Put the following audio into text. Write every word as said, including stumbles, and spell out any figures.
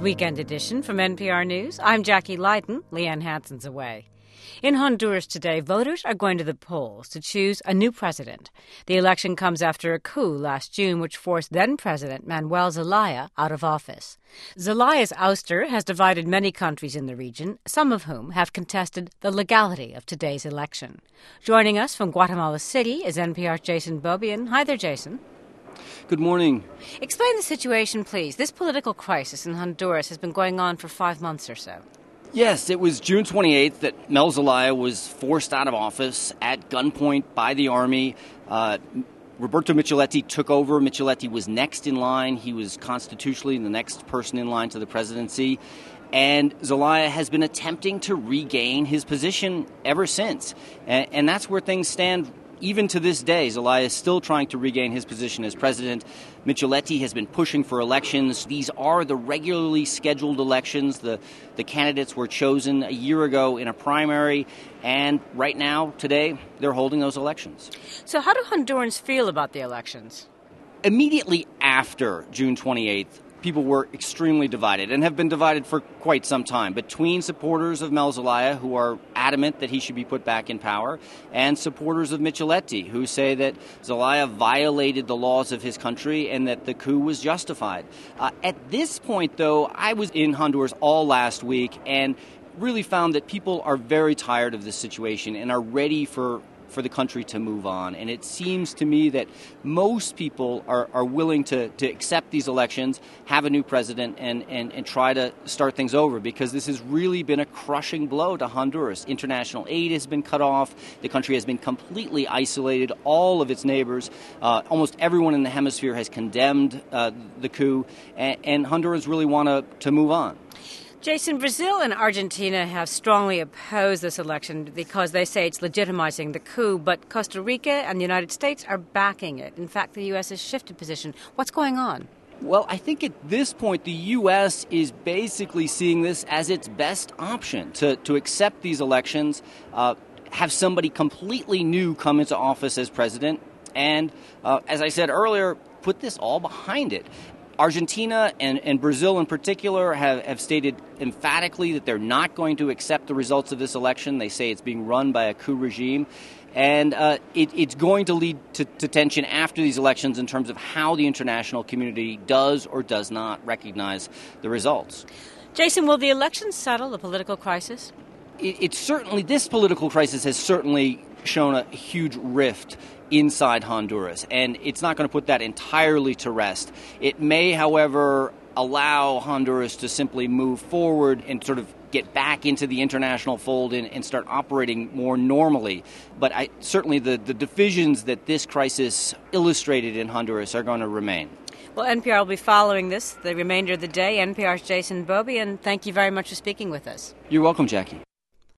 Weekend Edition from N P R News. I'm Jackie Leiden. Leanne Hanson's away. In Honduras today, voters are going to the polls to choose a new president. The election comes after a coup last June which forced then-President Manuel Zelaya out of office. Zelaya's ouster has divided many countries in the region, some of whom have contested the legality of today's election. Joining us from Guatemala City is N P R's Jason Beaubien. Hi there, Jason. Good morning. Explain the situation, please. This political crisis in Honduras has been going on for five months or so. Yes, it was June twenty-eighth that Mel Zelaya was forced out of office at gunpoint by the army. Uh, Roberto Micheletti took over. Micheletti was next in line. He was constitutionally the next person in line to the presidency. And Zelaya has been attempting to regain his position ever since. And, and that's where things stand. Even to this day, Zelaya is still trying to regain his position as president. Micheletti has been pushing for elections. These are the regularly scheduled elections. The, the candidates were chosen a year ago in a primary, and right now, today, they're holding those elections. So how do Hondurans feel about the elections? Immediately after June twenty-eighth, people were extremely divided and have been divided for quite some time between supporters of Mel Zelaya, who are adamant that he should be put back in power, and supporters of Micheletti, who say that Zelaya violated the laws of his country and that the coup was justified. Uh, at this point, though, I was in Honduras all last week and really found that people are very tired of this situation and are ready for for the country to move on. And it seems to me that most people are, are willing to, to accept these elections, have a new president, and, and, and try to start things over, because this has really been a crushing blow to Honduras. International aid has been cut off. The country has been completely isolated. All of its neighbors, uh, almost everyone in the hemisphere has condemned uh, the coup, and, and Hondurans really want to, to move on. Jason, Brazil and Argentina have strongly opposed this election because they say it's legitimizing the coup, but Costa Rica and the United States are backing it. In fact, the U S has shifted position. What's going on? Well, I think at this point, the U S is basically seeing this as its best option to, to accept these elections, uh, have somebody completely new come into office as president, and, uh, as I said earlier, put this all behind it. Argentina and, and Brazil in particular have, have stated emphatically that they're not going to accept the results of this election. They say it's being run by a coup regime. And uh, it, it's going to lead to, to tension after these elections in terms of how the international community does or does not recognize the results. Jason, will the election settle the political crisis? It, it's certainly, this political crisis has certainly shown a huge rift inside Honduras, and it's not going to put that entirely to rest. It may, however, allow Honduras to simply move forward and sort of get back into the international fold and, and start operating more normally. But I, certainly the, the divisions that this crisis illustrated in Honduras are going to remain. Well, N P R will be following this the remainder of the day. N P R's Jason Beaubien, and thank you very much for speaking with us. You're welcome, Jackie.